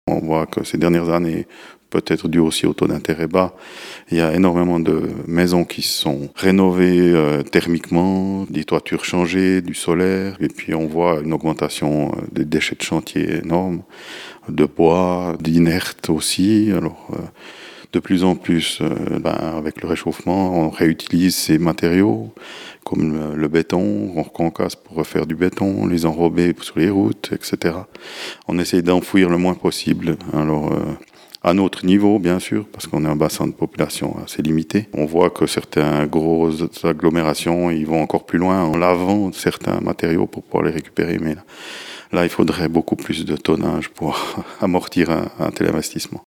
On voit que ces dernières années, peut-être dû aussi au taux d'intérêt bas, il y a énormément de maisons qui sont rénovées thermiquement, des toitures changées, du solaire, et puis on voit une augmentation des déchets de chantier énorme, de bois, d'inertes aussi. Alors, de plus en plus, avec le réchauffement, on réutilise ces matériaux, comme le béton, on reconcasse pour refaire du béton, les enrober sur les routes, etc. On essaye d'enfouir le moins possible. Alors, à notre niveau, bien sûr, parce qu'on est un bassin de population assez limité. On voit que certaines grosses agglomérations, ils vont encore plus loin en lavant certains matériaux pour pouvoir les récupérer. Mais là il faudrait beaucoup plus de tonnage pour amortir un tel investissement.